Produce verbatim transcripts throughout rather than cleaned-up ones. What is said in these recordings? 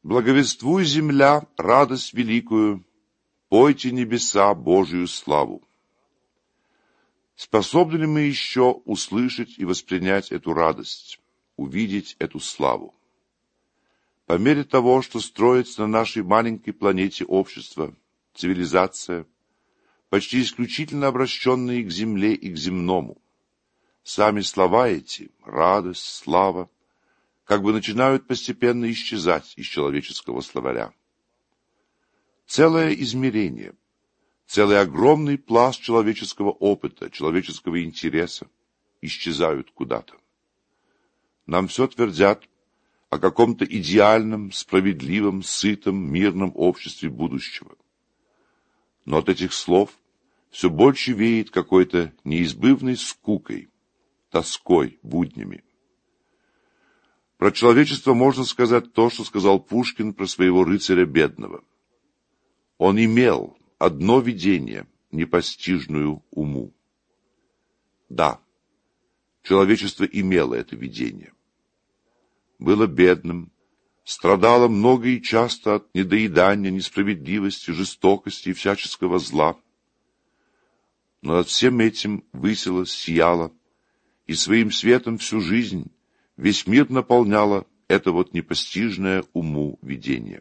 Благовествуй, земля, радость великую, пойте, небеса, Божию славу. Способны ли мы еще услышать и воспринять эту радость, увидеть эту славу? По мере того, что строится на нашей маленькой планете общество, цивилизация, почти исключительно обращенные к земле и к земному, сами слова эти, радость, слава, как бы начинают постепенно исчезать из человеческого словаря. Целое измерение, целый огромный пласт человеческого опыта, человеческого интереса исчезают куда-то. Нам все твердят о каком-то идеальном, справедливом, сытом, мирном обществе будущего. Но от этих слов все больше веет какой-то неизбывной скукой, тоской, буднями. Про человечество можно сказать то, что сказал Пушкин про своего рыцаря бедного. Он имел одно видение, непостижную уму. Да, человечество имело это видение. Было бедным, страдало много и часто от недоедания, несправедливости, жестокости и всяческого зла. Но над всем этим высилась, сияла, и своим светом всю жизнь, весь мир наполняло это вот непостижное уму видение.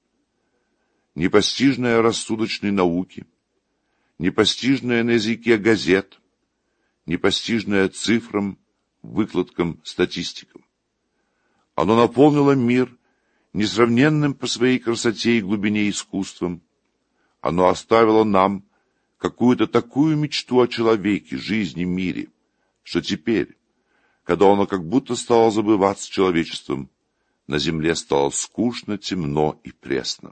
Непостижное рассудочной науки, непостижное на языке газет, непостижное цифрам, выкладкам, статистикам. Оно наполнило мир несравненным по своей красоте и глубине искусством. Оно оставило нам какую-то такую мечту о человеке, жизни, мире, что теперь, когда оно как будто стало забываться человечеством, на земле стало скучно, темно и пресно.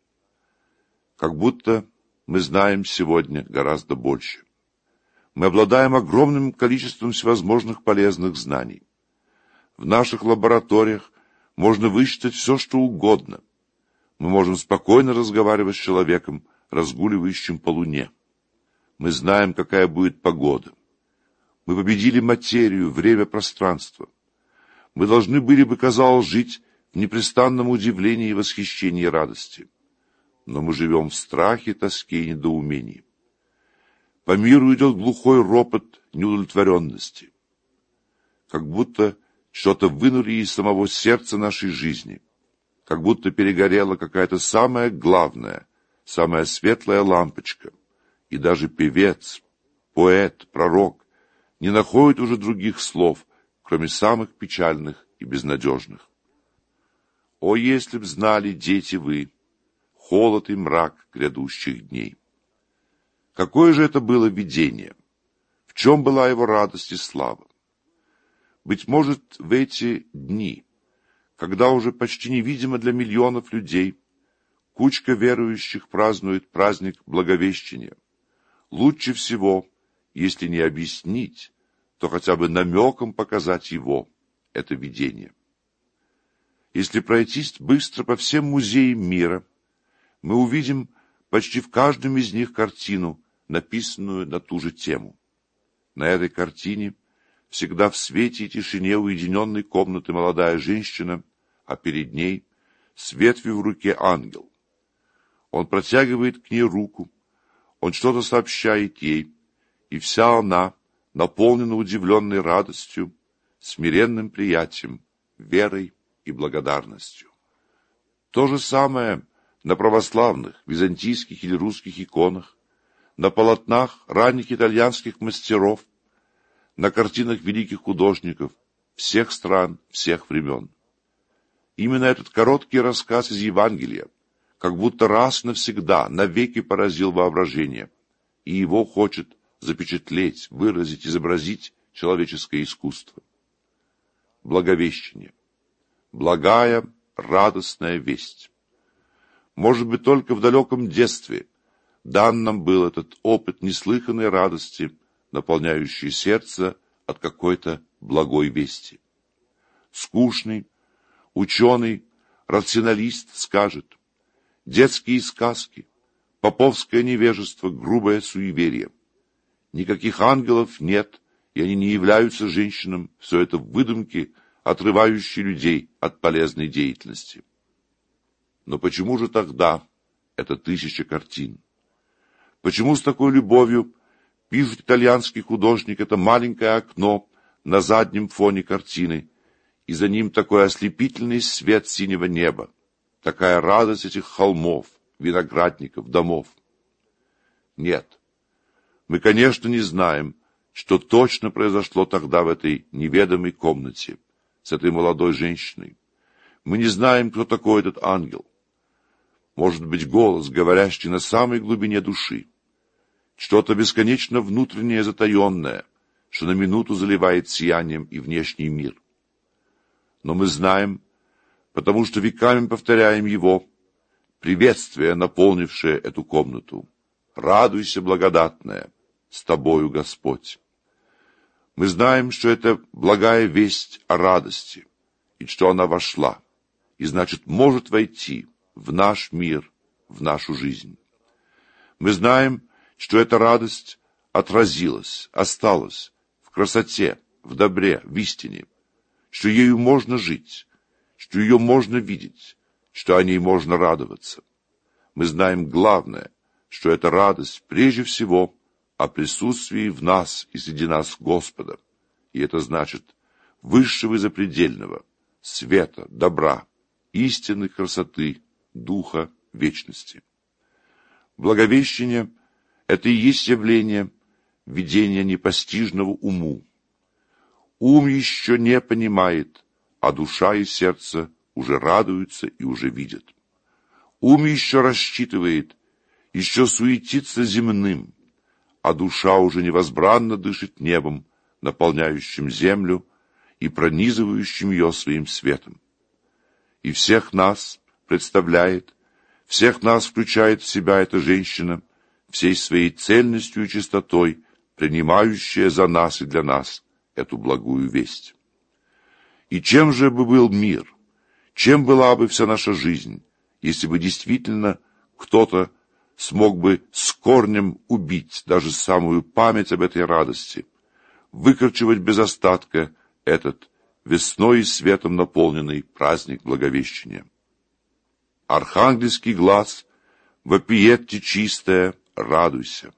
Как будто мы знаем сегодня гораздо больше. Мы обладаем огромным количеством всевозможных полезных знаний. В наших лабораториях можно высчитать все, что угодно. Мы можем спокойно разговаривать с человеком, разгуливающим по луне. Мы знаем, какая будет погода. Мы победили материю, время, пространство. Мы должны были бы, казалось, жить в непрестанном удивлении и восхищении и радости. Но мы живем в страхе, тоске и недоумении. По миру идет глухой ропот неудовлетворенности. Как будто что-то вынули из самого сердца нашей жизни, как будто перегорела какая-то самая главная, самая светлая лампочка, и даже певец, поэт, пророк не находит уже других слов, кроме самых печальных и безнадежных. О, если б знали, дети, вы, холод и мрак грядущих дней! Какое же это было видение? В чем была его радость и слава? Быть может, в эти дни, когда уже почти невидимо для миллионов людей, кучка верующих празднует праздник Благовещения, лучше всего, если не объяснить, то хотя бы намеком показать его, это видение. Если пройтись быстро по всем музеям мира, мы увидим почти в каждом из них картину, написанную на ту же тему. На этой картине всегда в свете и тишине уединенной комнаты молодая женщина, а перед ней с ветвью в руке ангел. Он протягивает к ней руку, он что-то сообщает ей, и вся она наполнена удивленной радостью, смиренным приятием, верой и благодарностью. То же самое на православных, византийских или русских иконах, на полотнах ранних итальянских мастеров, на картинах великих художников всех стран, всех времен. Именно этот короткий рассказ из Евангелия как будто раз навсегда, навеки поразил воображение, и его хочет запечатлеть, выразить, изобразить человеческое искусство. Благовещение. Благая, радостная весть. Может быть, только в далеком детстве дан нам был этот опыт неслыханной радости, наполняющий сердце от какой-то благой вести. Скучный, ученый, рационалист скажет: детские сказки, поповское невежество, грубое суеверие. Никаких ангелов нет, и они не являются женщинам, все это выдумки, отрывающие людей от полезной деятельности. Но почему же тогда это тысяча картин? Почему с такой любовью пишет итальянский художник это маленькое окно на заднем фоне картины, и за ним такой ослепительный свет синего неба, такая радость этих холмов, виноградников, домов? Нет, мы, конечно, не знаем, что точно произошло тогда в этой неведомой комнате с этой молодой женщиной. Мы не знаем, кто такой этот ангел. Может быть, голос, говорящий на самой глубине души, что-то бесконечно внутреннее, затаенное, что на минуту заливает сиянием и внешний мир. Но мы знаем, потому что веками повторяем его, приветствие, наполнившее эту комнату. «Радуйся, благодатная, с тобою Господь». Мы знаем, что это благая весть о радости, и что она вошла, и, значит, может войти в наш мир, в нашу жизнь. Мы знаем, что эта радость отразилась, осталась в красоте, в добре, в истине, что ею можно жить, что ее можно видеть, что о ней можно радоваться. Мы знаем главное, что эта радость прежде всего о присутствии в нас и среди нас Господа, и это значит высшего и запредельного, света, добра, истинной красоты, духа, вечности. Благовещение — это и есть явление видения непостижного уму. Ум еще не понимает, а душа и сердце уже радуются и уже видят. Ум еще рассчитывает, еще суетится земным, а душа уже невозбранно дышит небом, наполняющим землю и пронизывающим ее своим светом. И всех нас представляет, всех нас включает в себя эта женщина, всей своей цельностью и чистотой, принимающая за нас и для нас эту благую весть. И чем же бы был мир, чем была бы вся наша жизнь, если бы действительно кто-то смог бы с корнем убить даже самую память об этой радости, выкорчевать без остатка этот весной и светом наполненный праздник Благовещения. Архангельский глас вопиет те чистая, радуйся.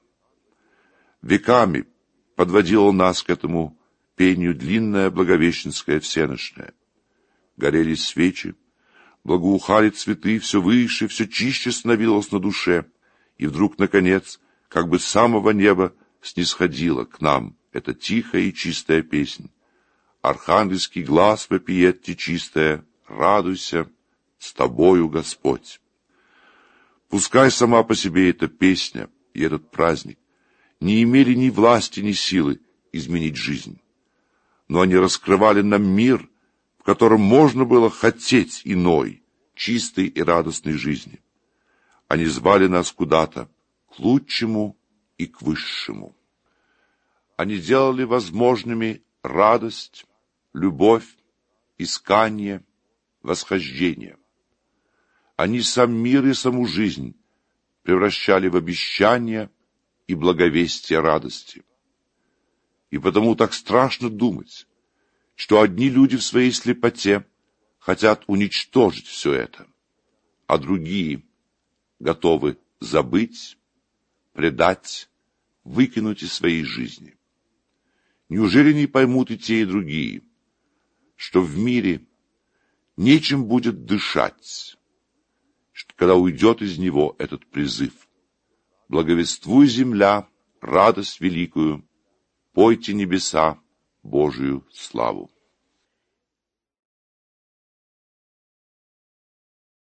Веками подводило нас к этому пению длинная благовещенская всенощная. Горели свечи, благоухали цветы, все выше, все чище становилось на душе, и вдруг, наконец, как бы с самого неба снисходила к нам эта тихая и чистая песнь. Архангельский глас вопиет те чистая, радуйся, с тобою Господь. Пускай сама по себе эта песня и этот праздник не имели ни власти, ни силы изменить жизнь, но они раскрывали нам мир, в котором можно было хотеть иной, чистой и радостной жизни. Они звали нас куда-то, к лучшему и к высшему. Они делали возможными радость, любовь, искание, восхождение. Они сам мир и саму жизнь превращали в обещание и благовестие радости. И потому так страшно думать, что одни люди в своей слепоте хотят уничтожить все это, а другие готовы забыть, предать, выкинуть из своей жизни. Неужели не поймут и те, и другие, что в мире нечем будет дышать, когда уйдет из него этот призыв? Благовествуй, земля, радость великую, пойте небеса Божию славу.